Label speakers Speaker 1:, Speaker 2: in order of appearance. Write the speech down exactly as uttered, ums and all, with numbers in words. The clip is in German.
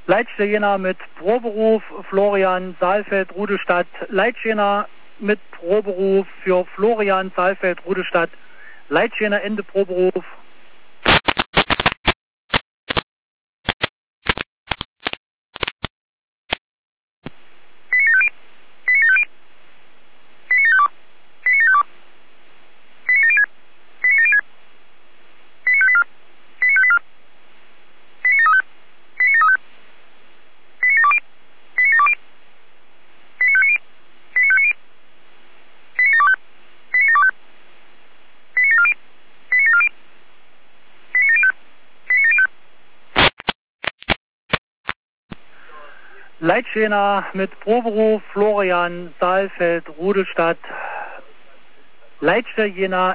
Speaker 1: Leitstelle Jena mit Proberuf Florian Saalfeld Rudestadt. Leitstelle mit Proberuf für Florian Saalfeld Rudestadt. Leitstelle Ende Proberuf. Leitstelle mit Proberuf Florian Saalfeld Rudestadt. Leitstelle Jena